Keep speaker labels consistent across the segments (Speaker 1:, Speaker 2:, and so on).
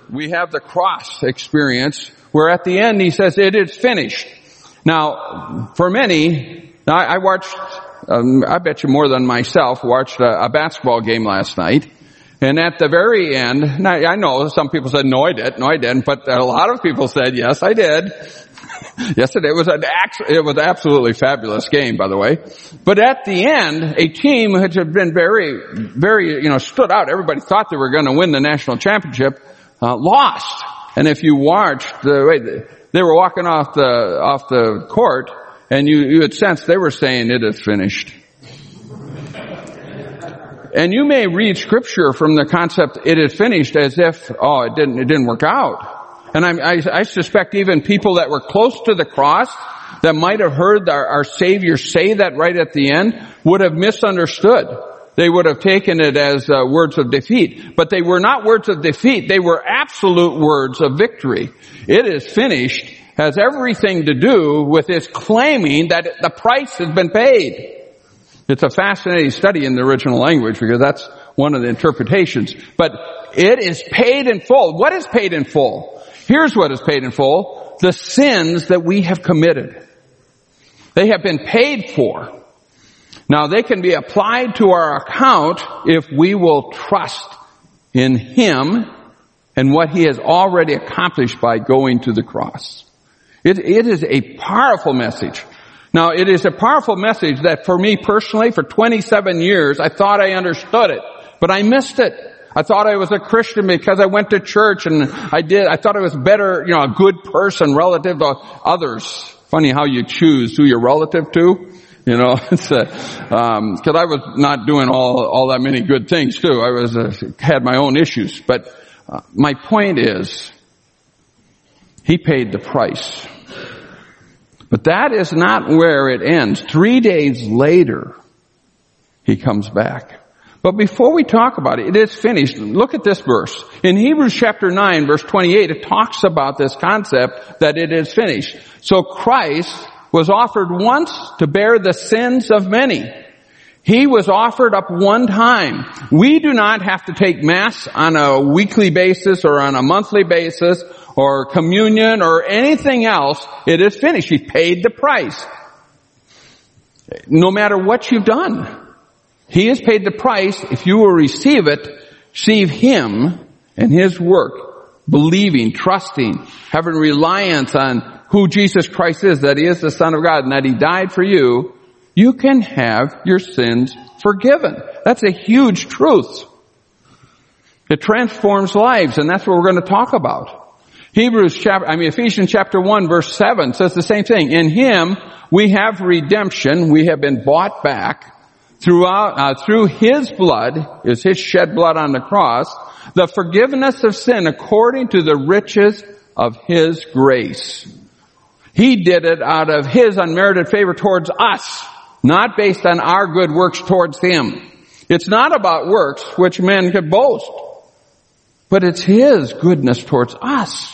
Speaker 1: we have the cross experience where at the end he says, it is finished. Now, for many, I watched, I bet you more than myself, watched a basketball game last night. And at the very end, I know some people said, no, I didn't, but a lot of people said, yes, I did. Yes, it was an absolutely fabulous game, by the way. But at the end, a team which had been very, stood out. Everybody thought they were going to win the national championship, lost. And if you watched the way they were walking off the court, and you had sensed they were saying, it is finished. And you may read scripture from the concept, it is finished, as if, it didn't work out. And I suspect even people that were close to the cross, that might have heard our Savior say that right at the end, would have misunderstood. They would have taken it as words of defeat. But they were not words of defeat. They were absolute words of victory. It is finished has everything to do with his claiming that the price has been paid. It's a fascinating study in the original language because that's one of the interpretations. But it is paid in full. What is paid in full? Here's what is paid in full. The sins that we have committed. They have been paid for. Now they can be applied to our account if we will trust in him and what he has already accomplished by going to the cross. It is a powerful message. Now, it is a powerful message that for me personally, for 27 years, I thought I understood it, but I missed it. I thought I was a Christian because I went to church and I thought I was better, a good person relative to others. Funny how you choose who you're relative to. It's cause I was not doing all that many good things too. I had my own issues, but my point is, he paid the price. But that is not where it ends. 3 days later, he comes back. But before we talk about it, it is finished. Look at this verse. In Hebrews chapter 9, verse 28, it talks about this concept that it is finished. So Christ was offered once to bear the sins of many. He was offered up one time. We do not have to take Mass on a weekly basis or on a monthly basis or communion or anything else. It is finished. He paid the price. No matter what you've done, he has paid the price. If you will receive it, receive him and his work, believing, trusting, having reliance on who Jesus Christ is, that he is the Son of God and that he died for you, you can have your sins forgiven. That's a huge truth. It transforms lives, and that's what we're going to talk about. Ephesians chapter 1 verse 7 says the same thing. In him we have redemption. We have been bought back through his blood, is his shed blood on the cross, the forgiveness of sin according to the riches of his grace. He did it out of his unmerited favor towards us, not based on our good works towards him. It's not about works which men could boast, but it's his goodness towards us.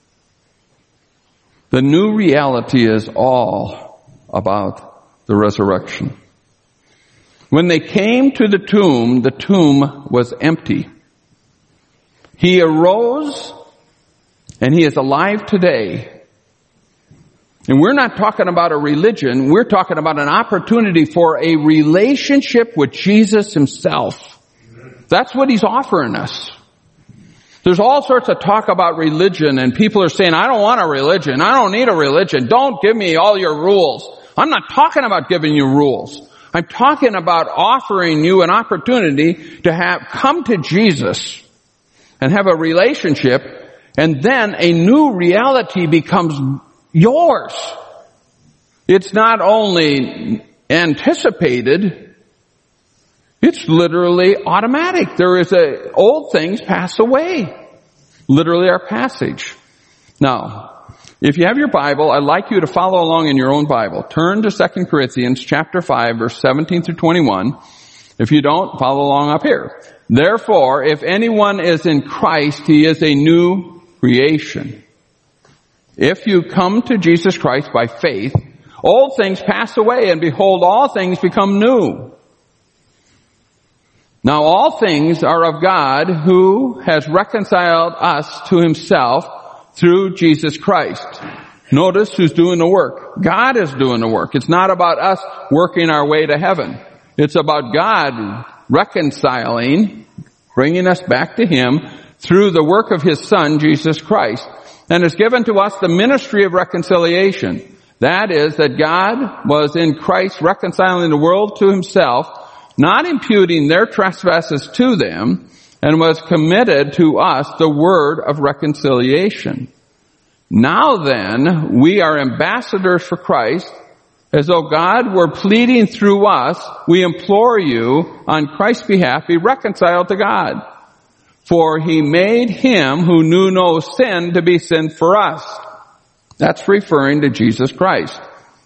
Speaker 1: The new reality is all about the resurrection. When they came to the tomb was empty. He arose, and he is alive today. And we're not talking about a religion, we're talking about an opportunity for a relationship with Jesus himself. That's what he's offering us. There's all sorts of talk about religion, and people are saying, I don't want a religion. I don't need a religion. Don't give me all your rules. I'm not talking about giving you rules. I'm talking about offering you an opportunity to come to Jesus and have a relationship, and then a new reality becomes yours. It's not only anticipated, it's literally automatic. Old things pass away. Literally our passage. Now, if you have your Bible, I'd like you to follow along in your own Bible. Turn to 2 Corinthians chapter 5, verse 17 through 21. If you don't, follow along up here. Therefore, if anyone is in Christ, he is a new creation. If you come to Jesus Christ by faith, old things pass away, and behold, all things become new. Now all things are of God, who has reconciled us to himself through Jesus Christ. Notice who's doing the work. God is doing the work. It's not about us working our way to heaven. It's about God reconciling, bringing us back to him through the work of his Son, Jesus Christ. And has given to us the ministry of reconciliation. That is, that God was in Christ reconciling the world to himself, not imputing their trespasses to them, and was committed to us the word of reconciliation. Now then, we are ambassadors for Christ, as though God were pleading through us. We implore you, on Christ's behalf, be reconciled to God. For he made him who knew no sin to be sin for us. That's referring to Jesus Christ.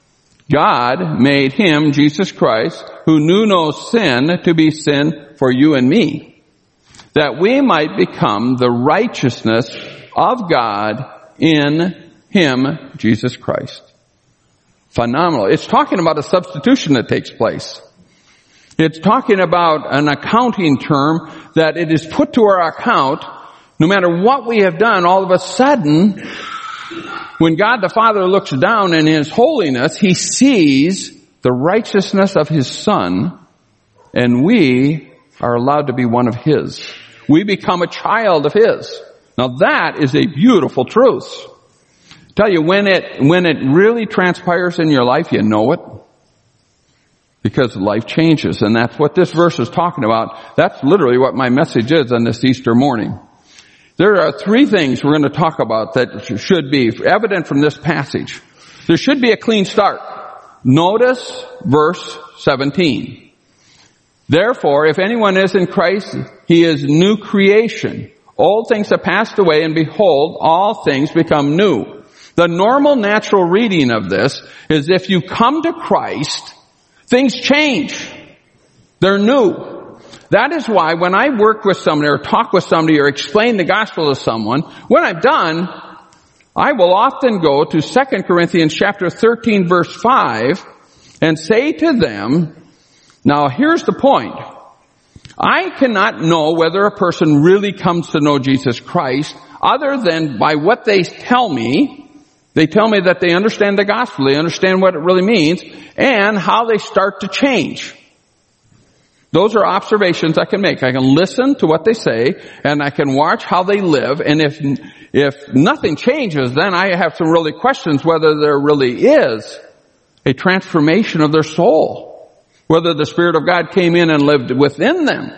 Speaker 1: God made him, Jesus Christ, who knew no sin, to be sin for you and me, that we might become the righteousness of God in him, Jesus Christ. Phenomenal. It's talking about a substitution that takes place. It's talking about an accounting term that it is put to our account. No matter what we have done, all of a sudden, when God the Father looks down in his holiness, he sees the righteousness of his Son, and we are allowed to be one of his. We become a child of his. Now that is a beautiful truth. I tell you, when it really transpires in your life, you know it. Because life changes, and that's what this verse is talking about. That's literally what my message is on this Easter morning. There are three things we're going to talk about that should be evident from this passage. There should be a clean start. Notice verse 17. Therefore, if anyone is in Christ, he is new creation. Old things have passed away, and behold, all things become new. The normal, natural reading of this is if you come to Christ, things change. They're new. That is why when I work with somebody or talk with somebody or explain the gospel to someone, when I'm done, I will often go to 2 Corinthians chapter 13 verse 5 and say to them, now here's the point. I cannot know whether a person really comes to know Jesus Christ other than by what they tell me. They tell me that they understand the gospel, they understand what it really means, and how they start to change. Those are observations I can make. I can listen to what they say, and I can watch how they live, and if nothing changes, then I have some really questions whether there really is a transformation of their soul, whether the Spirit of God came in and lived within them.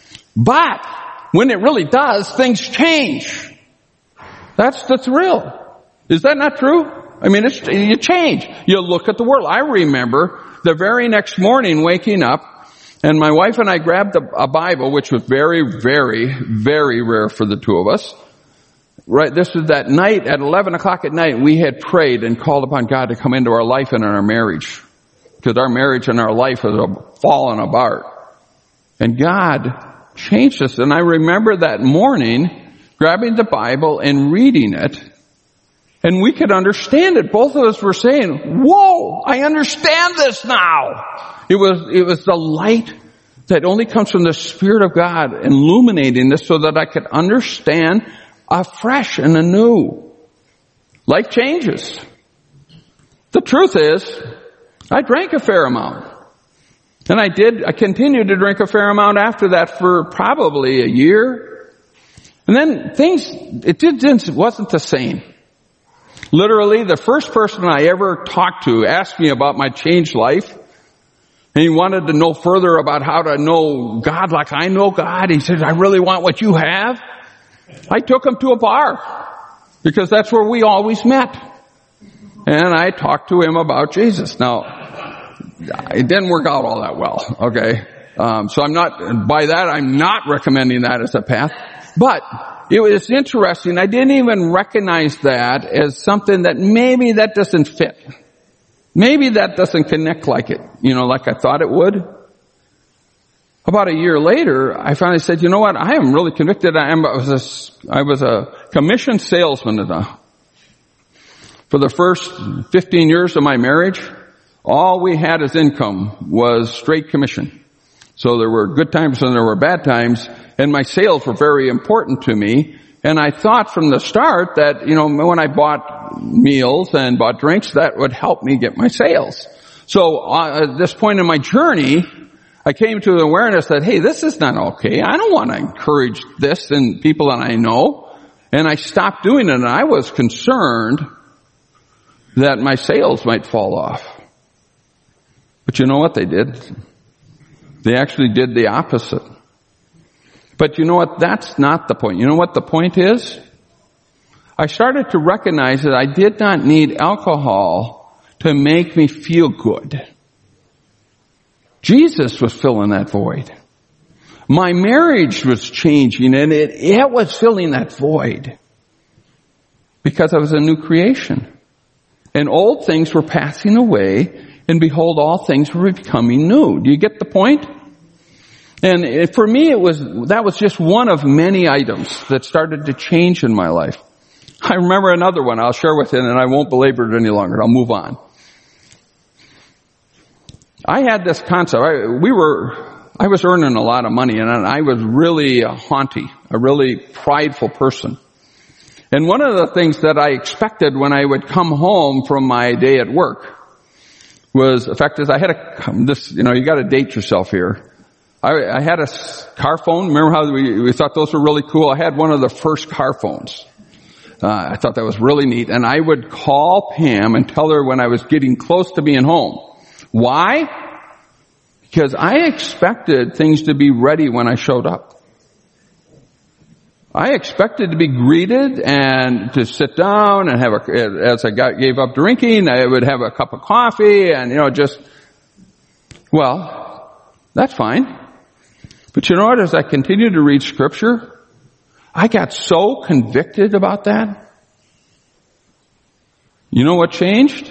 Speaker 1: But when it really does, things change. That's the thrill. Is that not true? I mean, you change. You look at the world. I remember the very next morning waking up, and my wife and I grabbed a Bible, which was very, very, very rare for the two of us. Right, this was that night at 11 o'clock at night, we had prayed and called upon God to come into our life and in our marriage. Because our marriage and our life was falling apart. And God changed us. And I remember that morning grabbing the Bible and reading it. And we could understand it. Both of us were saying, whoa, I understand this now. It was the light that only comes from the Spirit of God illuminating this so that I could understand afresh and anew. Life changes. The truth is, I drank a fair amount. And I continued to drink a fair amount after that for probably a year. And then it wasn't the same. Literally, the first person I ever talked to asked me about my changed life. And he wanted to know further about how to know God like I know God. He said, I really want what you have. I took him to a bar because that's where we always met. And I talked to him about Jesus. Now, it didn't work out all that well, okay? So I'm not recommending that as a path. But it was interesting. I didn't even recognize that as something that maybe that doesn't fit. Maybe that doesn't connect like I thought it would. About a year later, I finally said, you know what? I am really convicted. I was a commissioned salesman for the first 15 years of my marriage. All we had as income was straight commission. So there were good times and there were bad times, and my sales were very important to me. And I thought from the start that, when I bought meals and bought drinks, that would help me get my sales. So at this point in my journey, I came to the awareness that, hey, this is not okay. I don't want to encourage this in people that I know. And I stopped doing it, and I was concerned that my sales might fall off. But you know what they did? They actually did the opposite. But you know what? That's not the point. You know what the point is? I started to recognize that I did not need alcohol to make me feel good. Jesus was filling that void. My marriage was changing, and it was filling that void. Because I was a new creation. And old things were passing away, and behold, all things were becoming new. Do you get the point? And for me, that was just one of many items that started to change in my life. I remember another one I'll share with you, and I won't belabor it any longer. I'll move on. I had this concept. I was earning a lot of money, and I was really haughty, a really prideful person. And one of the things that I expected when I would come home from my day at work was, the fact is, I had you got to date yourself here. I had a car phone. Remember how we thought those were really cool? I had one of the first car phones. I thought that was really neat. And I would call Pam and tell her when I was getting close to being home. Why? Because I expected things to be ready when I showed up. I expected to be greeted and to sit down and as I gave up drinking, I would have a cup of coffee and, that's fine. But you know what? As I continued to read Scripture, I got so convicted about that. You know what changed?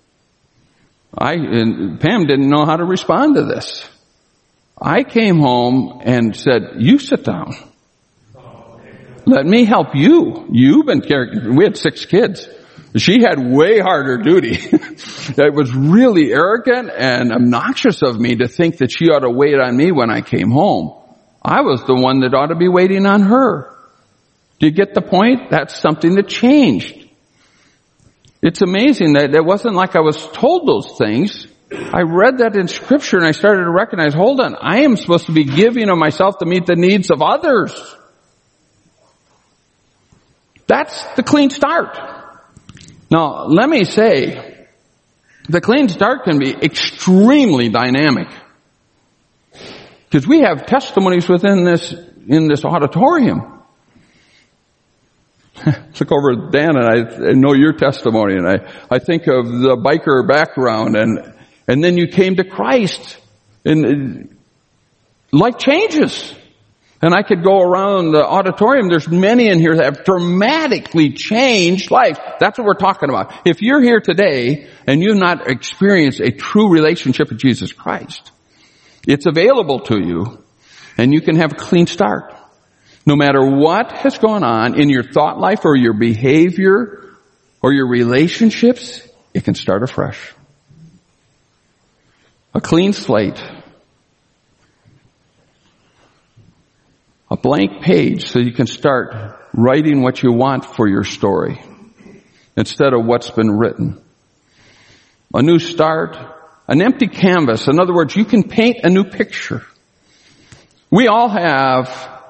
Speaker 1: Pam didn't know how to respond to this. I came home and said, you sit down. Let me help you. You've been caring. We had 6 kids. She had way harder duty. It was really arrogant and obnoxious of me to think that she ought to wait on me when I came home. I was the one that ought to be waiting on her. Do you get the point? That's something that changed. It's amazing that it wasn't like I was told those things. I read that in Scripture and I started to recognize, hold on, I am supposed to be giving of myself to meet the needs of others. That's the clean start. Now, let me say, the clean start can be extremely dynamic. Because we have testimonies in this auditorium. Look over at Dan and I know your testimony, and I think of the biker background and then you came to Christ and life changes. And I could go around the auditorium. There's many in here that have dramatically changed life. That's what we're talking about. If you're here today and you've not experienced a true relationship with Jesus Christ, it's available to you and you can have a clean start. No matter what has gone on in your thought life or your behavior or your relationships, it can start afresh. A clean slate. A blank page so you can start writing what you want for your story instead of what's been written. A new start, an empty canvas. In other words, you can paint a new picture. We all have,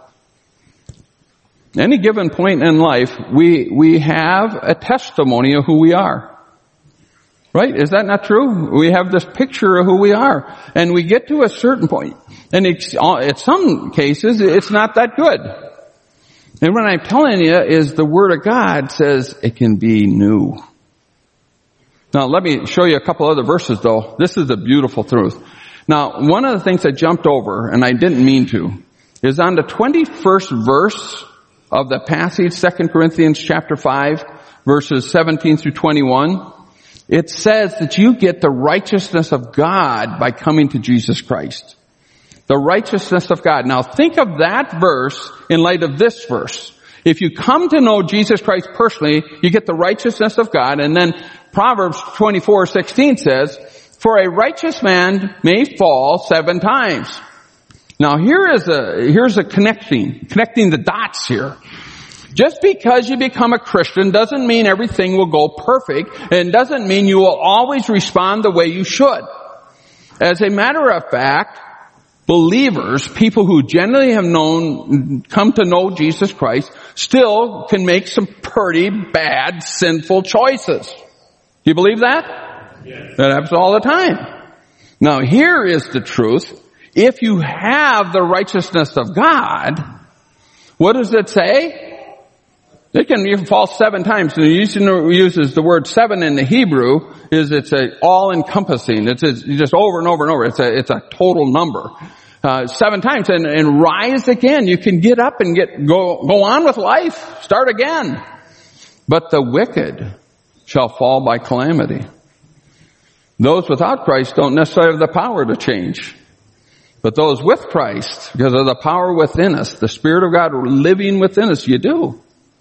Speaker 1: any given point in life, we have a testimony of who we are. Right? Is that not true? We have this picture of who we are. And we get to a certain point. And in some cases, it's not that good. And what I'm telling you is the Word of God says it can be new. Now, let me show you a couple other verses, though. This is a beautiful truth. Now, one of the things I jumped over, and I didn't mean to, is on the 21st verse of the passage, 2 Corinthians chapter 5, verses 17 through 21. It says that you get the righteousness of God by coming to Jesus Christ. The righteousness of God. Now think of that verse in light of this verse. If you come to know Jesus Christ personally, you get the righteousness of God. And then Proverbs 24:16 says, for a righteous man may fall 7 times Now here's a connecting the dots here. Just because you become a Christian doesn't mean everything will go perfect, and doesn't mean you will always respond the way you should. As a matter of fact, believers, people who generally have come to know Jesus Christ, still can make some pretty bad, sinful choices. Do you believe that? Yes. That happens all the time. Now here is the truth. If you have the righteousness of God, what does it say? You can fall 7 times. And it uses the word 7 in the Hebrew it's a all-encompassing. It's just over and over and over. It's a total number. 7 times and rise again. You can get up and go on with life. Start again. But the wicked shall fall by calamity. Those without Christ don't necessarily have the power to change. But those with Christ, because of the power within us, the Spirit of God living within us, you do.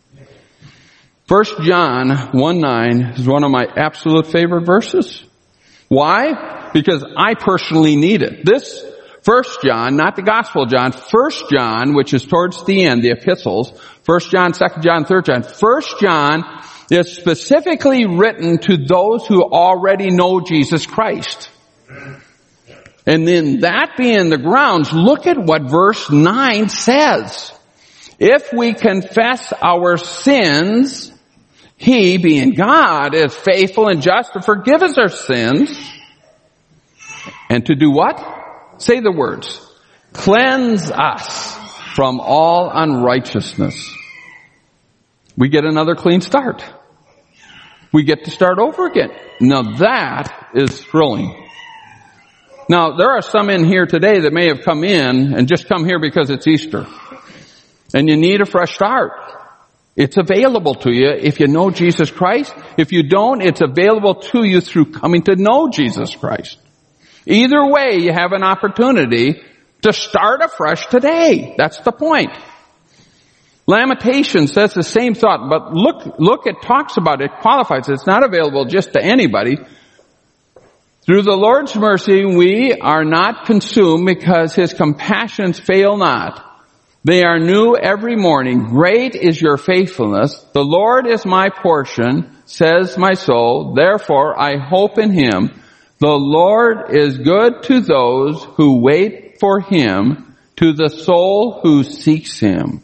Speaker 1: 1 John 1:9 is one of my absolute favorite verses. Why? Because I personally need it. This 1 John, not the Gospel John, 1 John, which is towards the end, the epistles, 1 John, 2 John, 3 John. 1 John is specifically written to those who already know Jesus Christ. And then that being the grounds, look at what verse 9 says. If we confess our sins, He, being God, is faithful and just to forgive us our sins. And to do what? Say the words. Cleanse us from all unrighteousness. We get another clean start. We get to start over again. Now that is thrilling. Now there are some in here today that may have come in and just come here because it's Easter. And you need a fresh start. It's available to you if you know Jesus Christ. If you don't, it's available to you through coming to know Jesus Christ. Either way, you have an opportunity to start afresh today. That's the point. Lamentations says the same thought, but look, it talks about it, qualifies it. It's not available just to anybody. Through the Lord's mercy, we are not consumed because His compassions fail not. They are new every morning. Great is your faithfulness. The Lord is my portion, says my soul. Therefore, I hope in Him. The Lord is good to those who wait for Him, to the soul who seeks Him.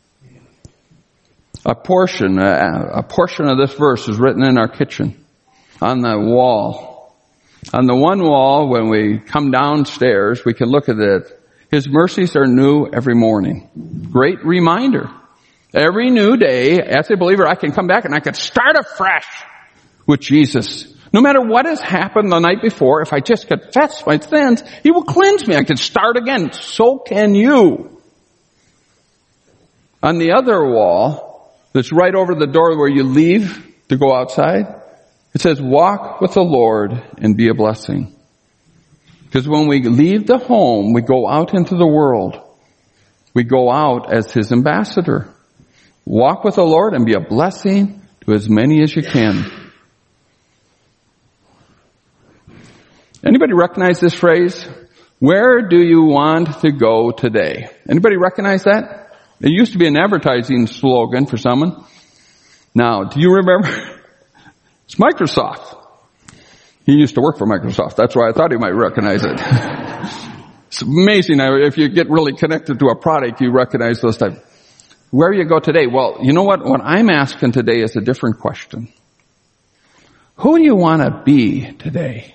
Speaker 1: A portion of this verse is written in our kitchen, on the wall. On the one wall, when we come downstairs, we can look at it. His mercies are new every morning. Great reminder. Every new day, as a believer, I can come back and I can start afresh with Jesus. No matter what has happened the night before, if I just confess my sins, He will cleanse me. I can start again. So can you. On the other wall, that's right over the door where you leave to go outside, it says, walk with the Lord and be a blessing. Because when we leave the home, we go out into the world. We go out as His ambassador. Walk with the Lord and be a blessing to as many as you can. Anybody recognize this phrase? Where do you want to go today? Anybody recognize that? It used to be an advertising slogan for someone. Now, do you remember? It's Microsoft. He used to work for Microsoft. That's why I thought he might recognize it. It's amazing. If you get really connected to a product, you recognize those types. Where you go today? Well, you know what? What I'm asking today is a different question. Who do you want to be today?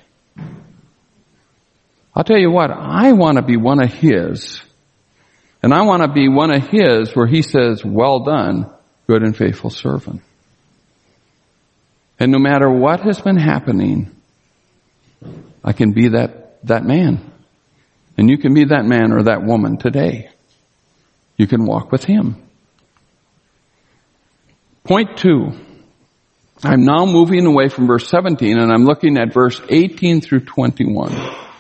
Speaker 1: I'll tell you what, I want to be one of His. And I want to be one of His where He says, well done, good and faithful servant. And no matter what has been happening, I can be that man. And you can be that man or that woman today. You can walk with Him. Point 2. I'm now moving away from verse 17 and I'm looking at verse 18 through 21.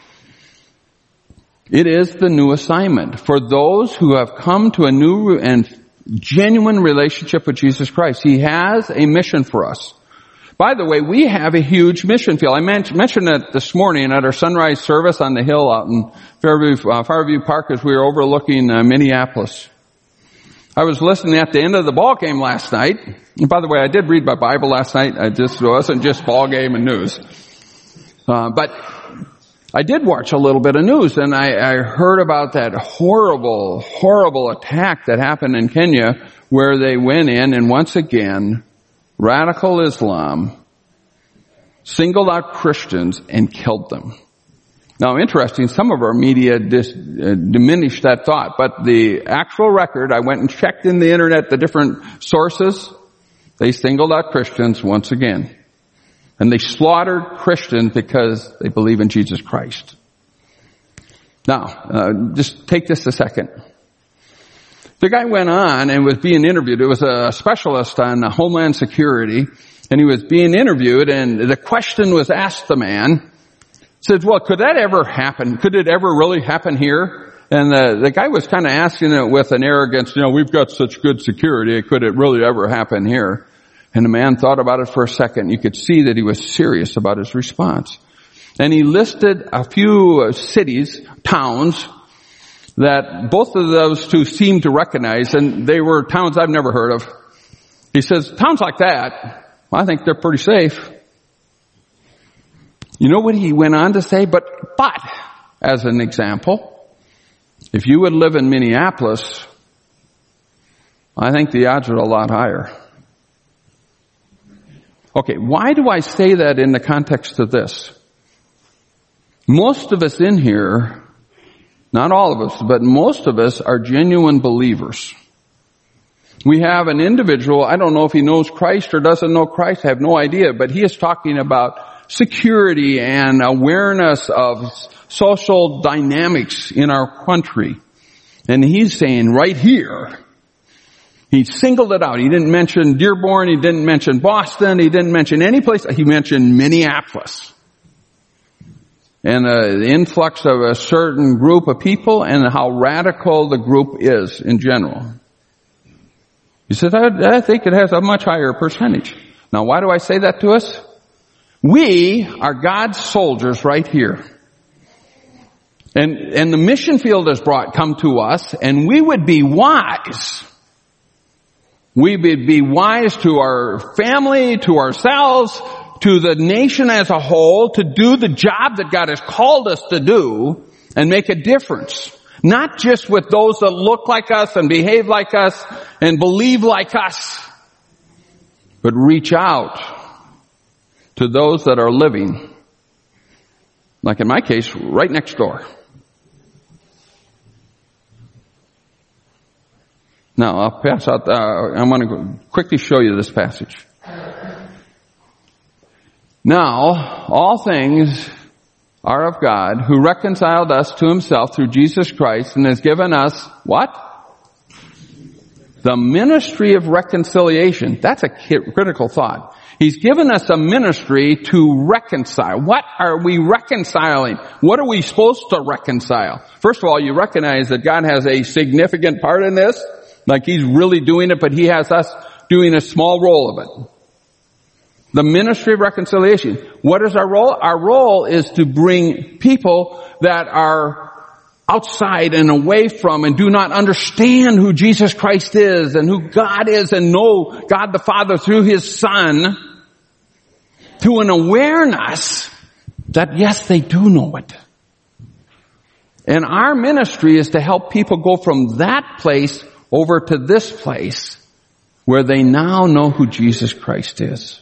Speaker 1: It is the new assignment for those who have come to a new and genuine relationship with Jesus Christ. He has a mission for us. by the way, we have a huge mission field. I mentioned it this morning at our sunrise service on the hill out in Fairview Park as we were overlooking Minneapolis. I was listening at the end of the ball game last night. And by the way, I did read my Bible last night. It wasn't just ball game and news. But I did watch a little bit of news, and I heard about that horrible, horrible attack that happened in Kenya where they went in and once again, radical Islam singled out Christians and killed them. Now, interesting, some of our media diminished that thought, but the actual record, I went and checked in the internet, the different sources, they singled out Christians once again. And they slaughtered Christians because they believe in Jesus Christ. Now, just take this a second. The guy went on and was being interviewed. It was a specialist on Homeland Security, and he was being interviewed, and the question was asked the man, said, well, could that ever happen? Could it ever really happen here? And the guy was kind of asking it with an arrogance, we've got such good security, could it really ever happen here? And the man thought about it for a second. You could see that he was serious about his response. And he listed a few cities, towns, that both of those two seemed to recognize, and they were towns I've never heard of. He says, towns like that, I think they're pretty safe. You know what he went on to say? But, as an example, if you would live in Minneapolis, I think the odds are a lot higher. Okay, why do I say that in the context of this? Most of us in here, not all of us, but most of us are genuine believers. We have an individual, I don't know if he knows Christ or doesn't know Christ, I have no idea, but he is talking about security and awareness of social dynamics in our country. And he's saying right here, he singled it out. He didn't mention Dearborn. He didn't mention Boston. He didn't mention any place. He mentioned Minneapolis. And the influx of a certain group of people and how radical the group is in general. He said, I think it has a much higher percentage. Now, why do I say that to us? We are God's soldiers right here. And the mission field has come to us, and we would be wise. We would be wise to our family, to ourselves, to the nation as a whole, to do the job that God has called us to do and make a difference. Not just with those that look like us and behave like us and believe like us, but reach out to those that are living, like in my case, right next door. Now, I'll pass out, I'm going to quickly show you this passage. Now, all things are of God, who reconciled us to himself through Jesus Christ and has given us, what? The ministry of reconciliation. That's a critical thought. He's given us a ministry to reconcile. What are we reconciling? What are we supposed to reconcile? First of all, you recognize that God has a significant part in this. Like he's really doing it, but he has us doing a small role of it. The ministry of reconciliation. What is our role? Our role is to bring people that are outside and away from and do not understand who Jesus Christ is and who God is and know God the Father through his Son to an awareness that yes, they do know it. And our ministry is to help people go from that place over to this place where they now know who Jesus Christ is.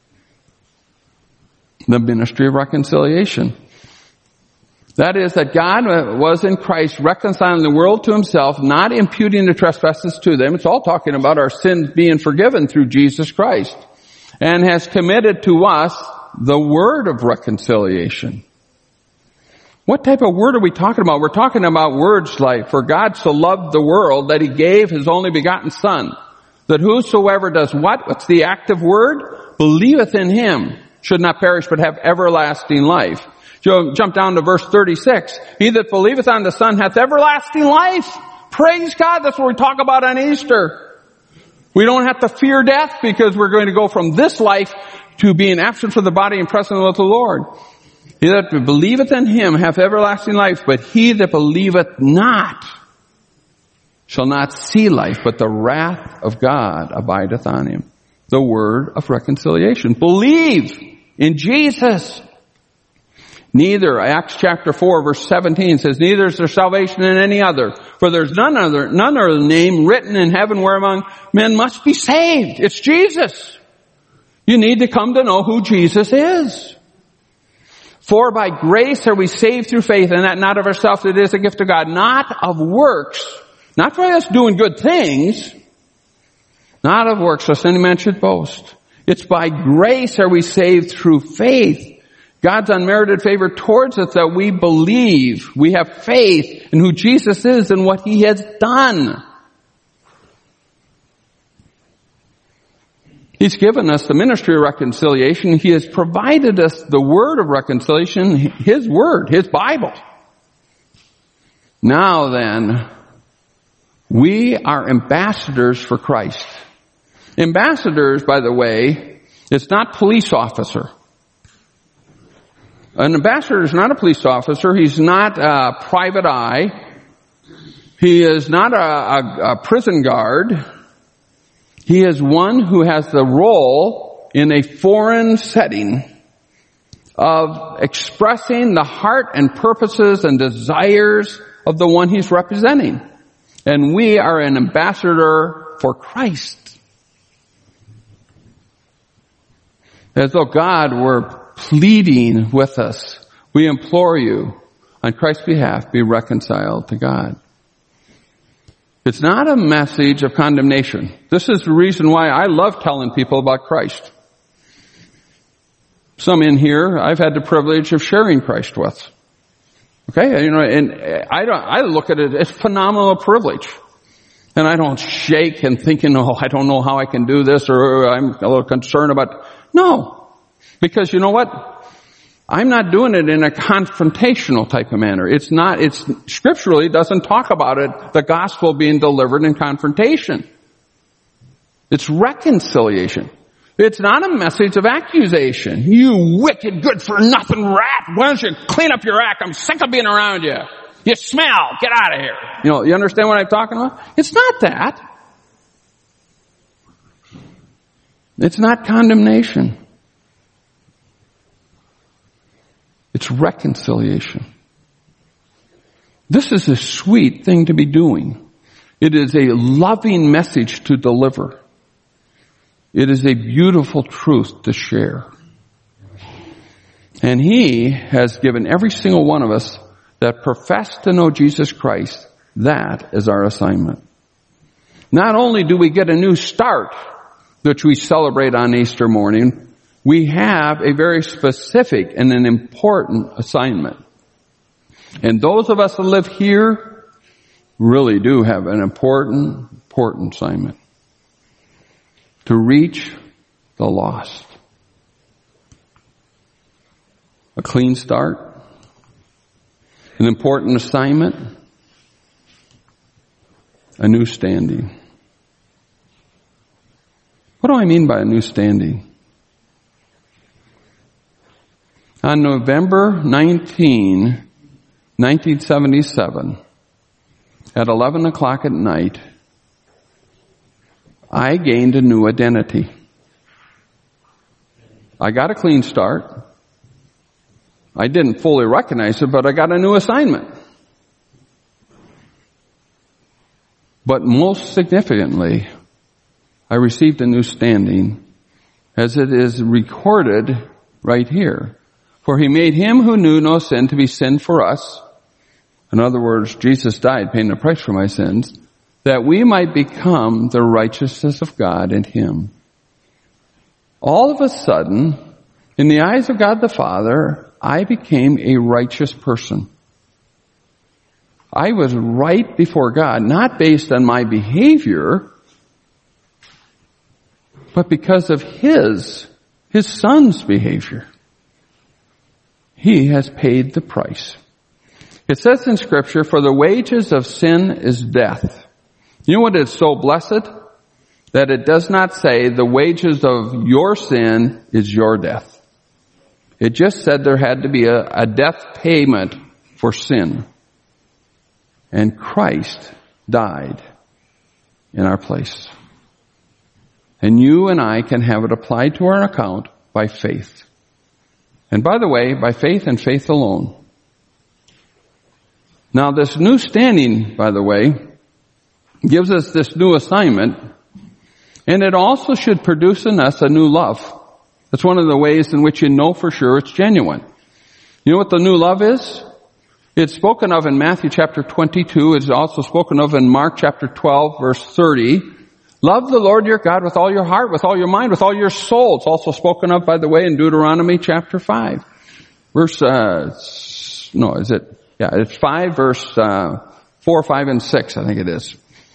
Speaker 1: The ministry of reconciliation. That is that God was in Christ reconciling the world to himself, not imputing the trespasses to them. It's all talking about our sins being forgiven through Jesus Christ. And has committed to us the word of reconciliation. What type of word are we talking about? We're talking about words like, for God so loved the world that he gave his only begotten Son, that whosoever does what? What's the active word? Believeth in him, should not perish but have everlasting life. Jump down to verse 36. He that believeth on the Son hath everlasting life. Praise God, that's what we talk about on Easter. We don't have to fear death because we're going to go from this life to being absent from the body and present with the Lord. He that believeth in him hath everlasting life, but he that believeth not shall not see life, but the wrath of God abideth on him. The word of reconciliation. Believe in Jesus. Neither, Acts chapter 4 verse 17 says, neither is there salvation in any other, for there's none other name written in heaven whereamong men must be saved. It's Jesus. You need to come to know who Jesus is. For by grace are we saved through faith, and that not of ourselves, it is a gift of God, not of works, not for us doing good things, not of works, lest any man should boast. It's by grace are we saved through faith. God's unmerited favor towards us that we believe, we have faith in who Jesus is and what he has done. He's given us the ministry of reconciliation. He has provided us the word of reconciliation, his word, his Bible. Now then, we are ambassadors for Christ. Ambassadors, by the way, it's not police officer. An ambassador is not a police officer. He's not a private eye. He is not a prison guard. He is one who has the role in a foreign setting of expressing the heart and purposes and desires of the one he's representing. And we are an ambassador for Christ. As though God were pleading with us, we implore you, on Christ's behalf, be reconciled to God. It's not a message of condemnation. This is the reason why I love telling people about Christ. Some in here I've had the privilege of sharing Christ with. Okay, and I look at it as phenomenal privilege. And I don't shake and thinking, oh, I don't know how I can do this, or I'm a little concerned about. No. Because you know what? I'm not doing it in a confrontational type of manner. It's scripturally doesn't talk about it, the gospel being delivered in confrontation. It's reconciliation. It's not a message of accusation. You wicked, good for nothing rat. Why don't you clean up your act? I'm sick of being around you. You smell. Get out of here. You understand what I'm talking about? It's not that. It's not condemnation. It's reconciliation. This is a sweet thing to be doing. It is a loving message to deliver. It is a beautiful truth to share. And he has given every single one of us that profess to know Jesus Christ, that is our assignment. Not only do we get a new start, which we celebrate on Easter morning, we have a very specific and an important assignment. And those of us that live here really do have an important assignment. To reach the lost. A clean start. An important assignment. A new standing. What do I mean by a new standing? On November 19, 1977, at 11 o'clock at night, I gained a new identity. I got a clean start. I didn't fully recognize it, but I got a new assignment. But most significantly, I received a new standing, as it is recorded right here. For he made him who knew no sin to be sin for us. In other words, Jesus died paying the price for my sins, that we might become the righteousness of God in him. All of a sudden, in the eyes of God the Father, I became a righteous person. I was right before God, not based on my behavior, but because of his son's behavior. He has paid the price. It says in Scripture, for the wages of sin is death. You know what is so blessed? that it does not say the wages of your sin is your death. It just said there had to be a death payment for sin. And Christ died in our place. And you and I can have it applied to our account by faith. And by the way, by faith and faith alone. Now this new standing, by the way, gives us this new assignment, and it also should produce in us a new love. That's one of the ways in which you know for sure it's genuine. You know what the new love is? It's spoken of in Matthew chapter 22. It's also spoken of in Mark chapter 12, verse 30. Love the Lord your God with all your heart, with all your mind, with all your soul. It's also spoken of, by the way, in Deuteronomy chapter 5. It's 5, verse 4, 5, and 6, I think it is.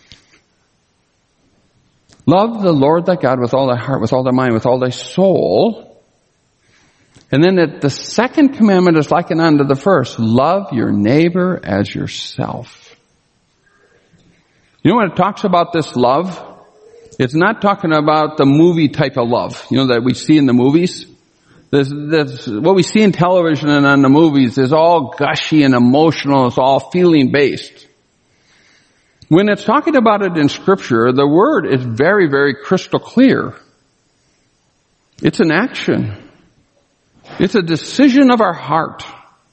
Speaker 1: Love the Lord thy God with all thy heart, with all thy mind, with all thy soul. And then the second commandment is likened unto the first. Love your neighbor as yourself. You know when it talks about this love? It's not talking about the movie type of love, that we see in the movies. This, what we see in television and on the movies is all gushy and emotional. It's all feeling based. When it's talking about it in Scripture, the word is very, very crystal clear. It's an action. It's a decision of our heart.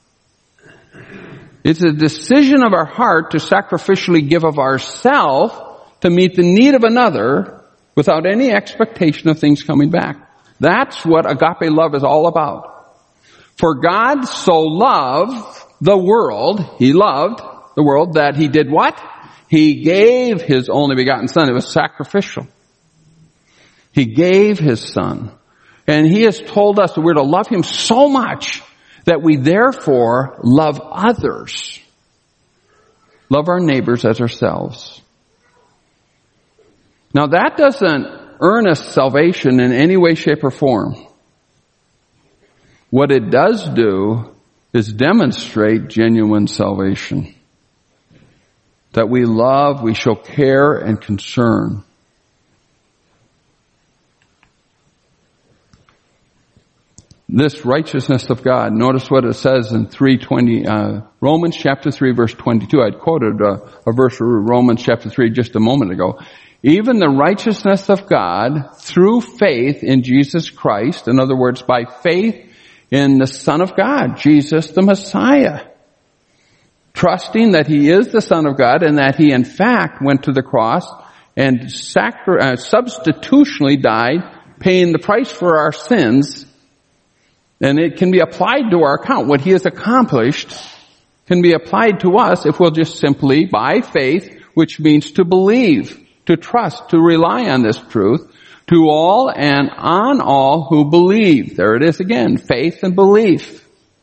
Speaker 1: It's a decision of our heart to sacrificially give of ourselves to meet the need of another without any expectation of things coming back. That's what agape love is all about. For God so loved the world, He loved the world that He did what? He gave His only begotten Son. It was sacrificial. He gave His Son. And He has told us that we're to love Him so much that we therefore love others. Love our neighbors as ourselves. Now that doesn't earn us salvation in any way, shape, or form. What it does do is demonstrate genuine salvation. That we love, we show care and concern. This righteousness of God, notice what it says in Romans chapter 3 verse 22. I'd quoted a verse from Romans chapter 3 just a moment ago. Even the righteousness of God through faith in Jesus Christ, in other words, by faith in the Son of God, Jesus the Messiah. Trusting that He is the Son of God and that He in fact went to the cross and substitutionally died, paying the price for our sins. And it can be applied to our account. What He has accomplished can be applied to us if we'll just simply, by faith, which means to believe, to trust, to rely on this truth, to all and on all who believe. There it is again, faith and belief.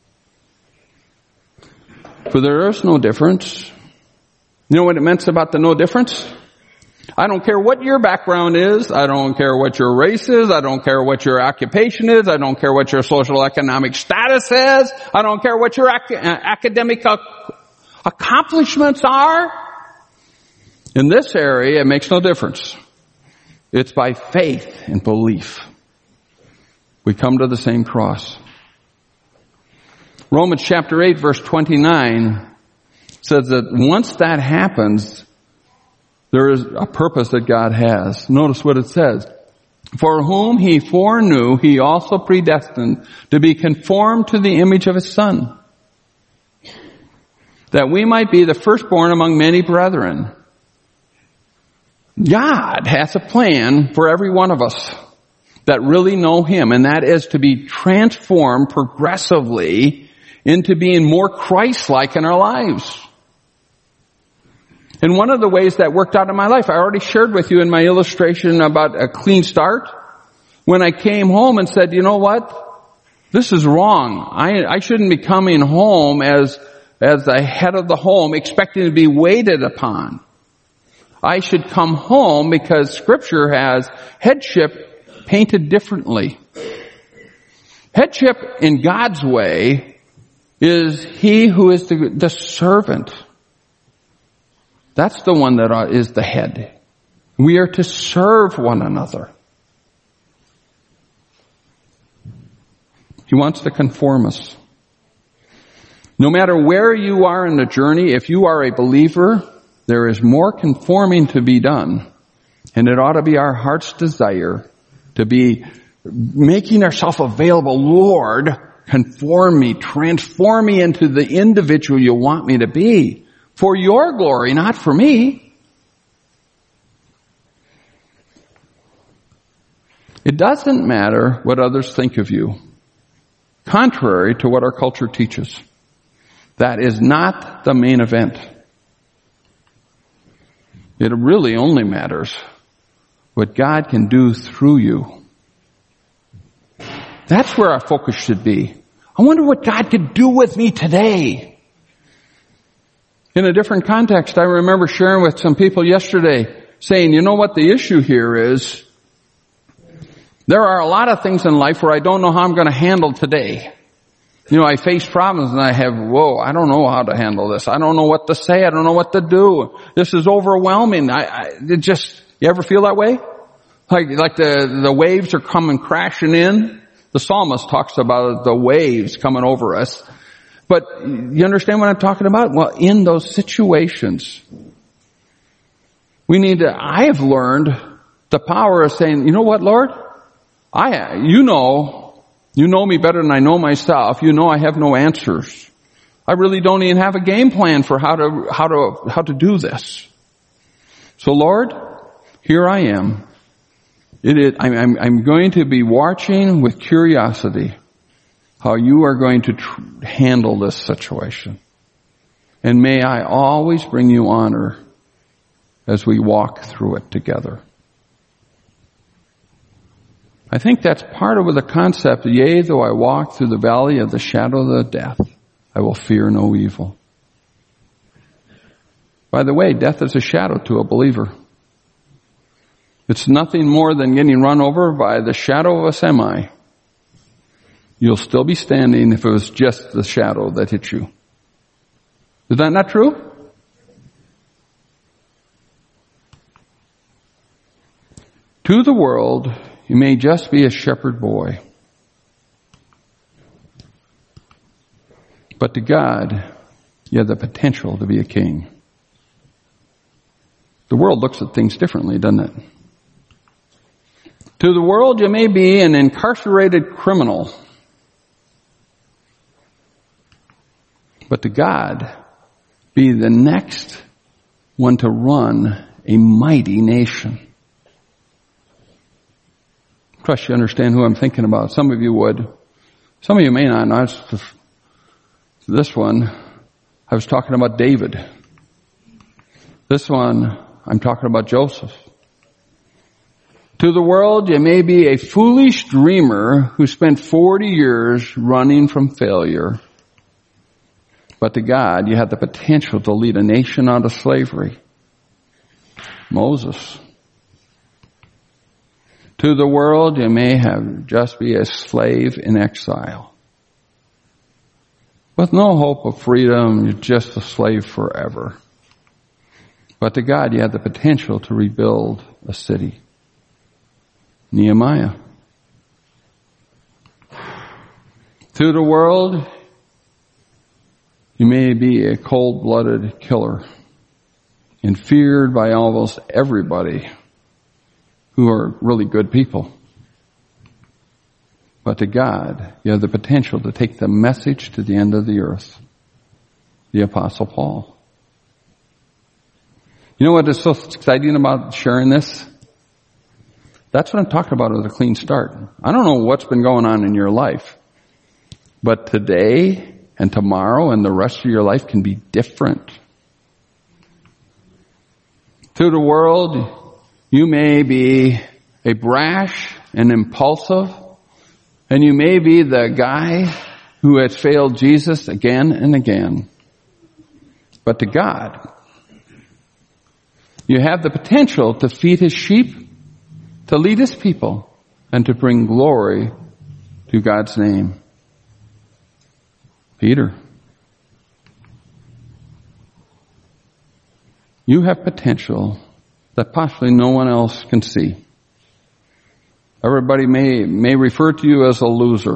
Speaker 1: For there is no difference. You know what it meant about the no difference? I don't care what your background is. I don't care what your race is. I don't care what your occupation is. I don't care what your social economic status is. I don't care what your academic accomplishments are. In this area, it makes no difference. It's by faith and belief. We come to the same cross. Romans chapter 8 verse 29 says that once that happens, there is a purpose that God has. Notice what it says. For whom He foreknew, He also predestined to be conformed to the image of His Son, that we might be the firstborn among many brethren. God has a plan for every one of us that really know Him, and that is to be transformed progressively into being more Christ-like in our lives. And one of the ways that worked out in my life, I already shared with you in my illustration about a clean start. When I came home and said, you know what? This is wrong. I shouldn't be coming home as the head of the home expecting to be waited upon. I should come home because Scripture has headship painted differently. Headship in God's way is He who is the servant. That's the one that is the head. We are to serve one another. He wants to conform us. No matter where you are in the journey, if you are a believer, there is more conforming to be done. And it ought to be our heart's desire to be making ourselves available. Lord, conform me, transform me into the individual you want me to be. For your glory, not for me. It doesn't matter what others think of you. Contrary to what our culture teaches. That is not the main event. It really only matters what God can do through you. That's where our focus should be. I wonder what God could do with me today. In a different context, I remember sharing with some people yesterday, saying, you know what the issue here is? There are a lot of things in life where I don't know how I'm going to handle today. You know, I face problems and I don't know how to handle this. I don't know what to say. I don't know what to do. This is overwhelming. You ever feel that way? Like the waves are coming crashing in. The psalmist talks about the waves coming over us. But you understand what I'm talking about? Well, in those situations, I have learned the power of saying, you know what, Lord? You know me better than I know myself. You know I have no answers. I really don't even have a game plan for how to do this. So Lord, here I am. I'm going to be watching with curiosity how you are going to handle this situation. And may I always bring you honor as we walk through it together. I think that's part of the concept, yea, though I walk through the valley of the shadow of the death, I will fear no evil. By the way, death is a shadow to a believer. It's nothing more than getting run over by the shadow of a semi. You'll still be standing if it was just the shadow that hit you. Is that not true? To the world, you may just be a shepherd boy. But to God, you have the potential to be a king. The world looks at things differently, doesn't it? To the world, you may be an incarcerated criminal. But to God, be the next one to run a mighty nation. I trust you understand who I'm thinking about. Some of you would. Some of you may not know. This one, I was talking about David. This one, I'm talking about Joseph. To the world, you may be a foolish dreamer who spent 40 years running from failure. But to God, you have the potential to lead a nation out of slavery. Moses. To the world, you may have just be a slave in exile. With no hope of freedom, you're just a slave forever. But to God, you have the potential to rebuild a city. Nehemiah. To the world, you may be a cold-blooded killer and feared by almost everybody who are really good people. But to God, you have the potential to take the message to the end of the earth. The Apostle Paul. You know what is so exciting about sharing this? That's what I'm talking about with a clean start. I don't know what's been going on in your life, but today and tomorrow and the rest of your life can be different. To the world, you may be a brash and impulsive, and you may be the guy who has failed Jesus again and again. But to God, you have the potential to feed his sheep, to lead his people, and to bring glory to God's name. Peter, you have potential that possibly no one else can see. Everybody may refer to you as a loser.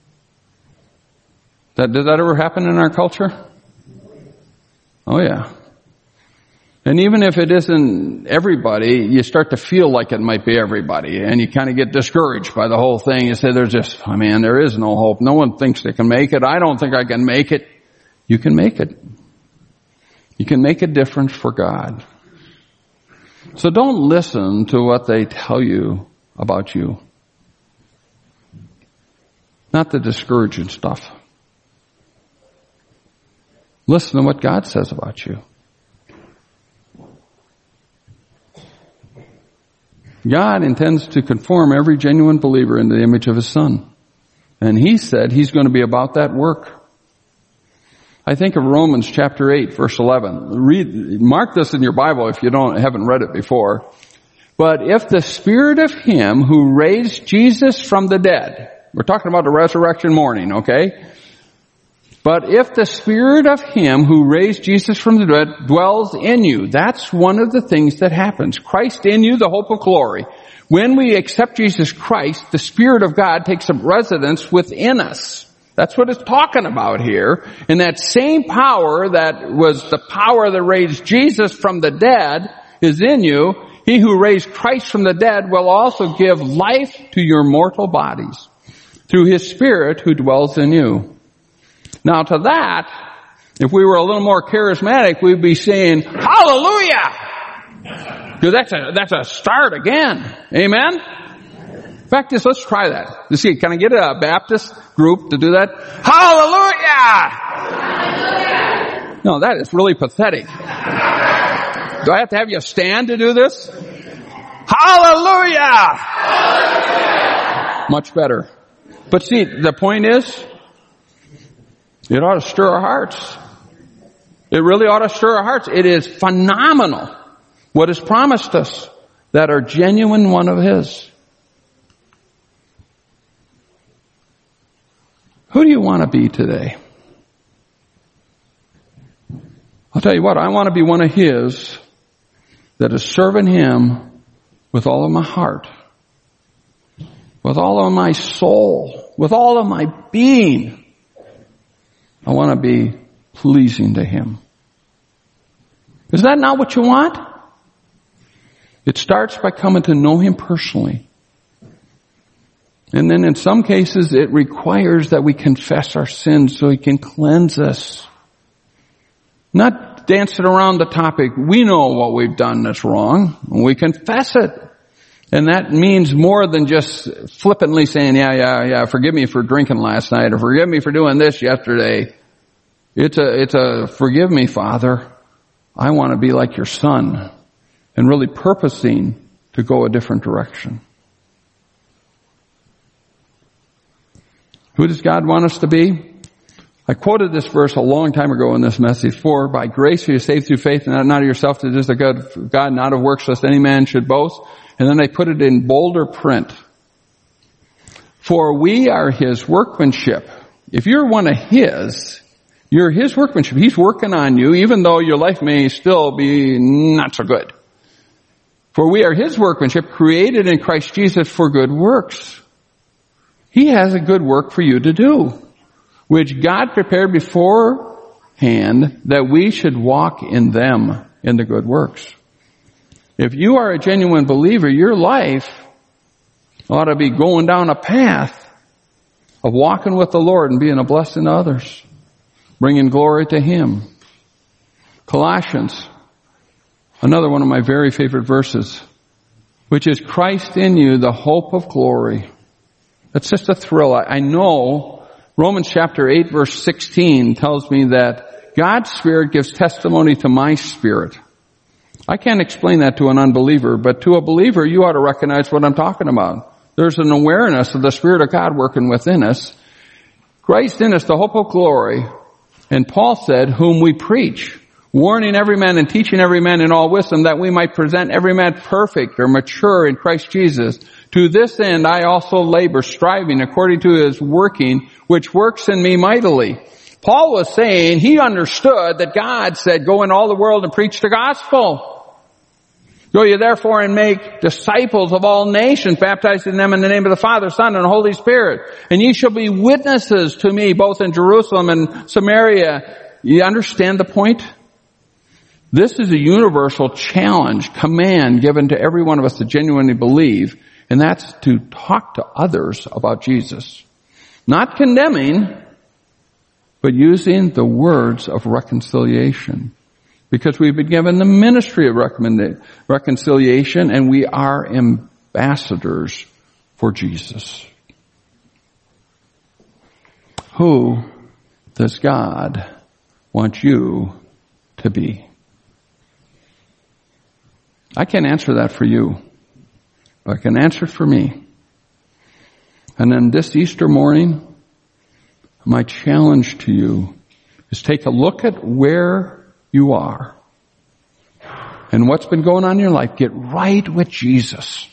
Speaker 1: Did that ever happen in our culture? Oh yeah. And even if it isn't everybody, you start to feel like it might be everybody. And you kind of get discouraged by the whole thing. You say, there is no hope. No one thinks they can make it. I don't think I can make it. You can make it. You can make a difference for God. So don't listen to what they tell you about you. Not the discouraging stuff. Listen to what God says about you. God intends to conform every genuine believer into the image of His Son. And He said He's going to be about that work. I think of Romans chapter 8, verse 11. Mark this in your Bible if you haven't read it before. But if the Spirit of Him who raised Jesus from the dead, we're talking about the resurrection morning, okay? But if the Spirit of Him who raised Jesus from the dead dwells in you, that's one of the things that happens. Christ in you, the hope of glory. When we accept Jesus Christ, the Spirit of God takes up residence within us. That's what it's talking about here. And that same power that was the power that raised Jesus from the dead is in you. He who raised Christ from the dead will also give life to your mortal bodies through His Spirit who dwells in you. Now to that, if we were a little more charismatic, we'd be saying, hallelujah! Because that's a start again. Amen? In fact, let's try that. You see, can I get a Baptist group to do that? Hallelujah! Hallelujah! No, that is really pathetic. Do I have to have you stand to do this? Hallelujah! Hallelujah! Much better. But see, the point is, it ought to stir our hearts. It really ought to stir our hearts. It is phenomenal what is promised us that are genuine one of His. Who do you want to be today? I'll tell you what, I want to be one of His that is serving Him with all of my heart, with all of my soul, with all of my being. I want to be pleasing to Him. Is that not what you want? It starts by coming to know Him personally. And then in some cases it requires that we confess our sins so He can cleanse us. Not dancing around the topic. We know what we've done that's wrong, and we confess it. And that means more than just flippantly saying, yeah, forgive me for drinking last night, or forgive me for doing this yesterday. It's a forgive me, Father. I want to be like your Son, and really purposing to go a different direction. Who does God want us to be? I quoted this verse a long time ago in this message. For by grace you are saved through faith, and not of yourself, it is the good of God, not of works, lest any man should boast. And then I put it in bolder print. For we are His workmanship. If you're one of His, you're His workmanship. He's working on you, even though your life may still be not so good. For we are His workmanship, created in Christ Jesus for good works. He has a good work for you to do, which God prepared beforehand that we should walk in them, in the good works. If you are a genuine believer, your life ought to be going down a path of walking with the Lord and being a blessing to others, bringing glory to Him. Colossians, another one of my very favorite verses, which is Christ in you, the hope of glory. That's just a thrill. I know Romans chapter 8 verse 16 tells me that God's Spirit gives testimony to my spirit. I can't explain that to an unbeliever, but to a believer, you ought to recognize what I'm talking about. There's an awareness of the Spirit of God working within us. Christ in us, the hope of glory. And Paul said, whom we preach, warning every man and teaching every man in all wisdom, that we might present every man perfect or mature in Christ Jesus. To this end I also labor, striving according to His working, which works in me mightily. Paul was saying he understood that God said, go in all the world and preach the gospel. Go ye therefore and make disciples of all nations, baptizing them in the name of the Father, Son, and Holy Spirit. And ye shall be witnesses to me both in Jerusalem and Samaria. You understand the point? This is a universal challenge, command given to every one of us to genuinely believe, and that's to talk to others about Jesus. Not condemning, but using the words of reconciliation. Because we've been given the ministry of reconciliation, and we are ambassadors for Jesus. Who does God want you to be? I can't answer that for you, but I can answer it for me. And then this Easter morning, my challenge to you is take a look at where you are and what's been going on in your life. Get right with Jesus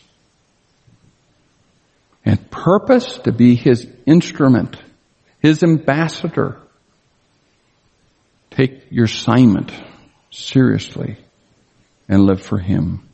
Speaker 1: and purpose to be His instrument, His ambassador. Take your assignment seriously and live for Him.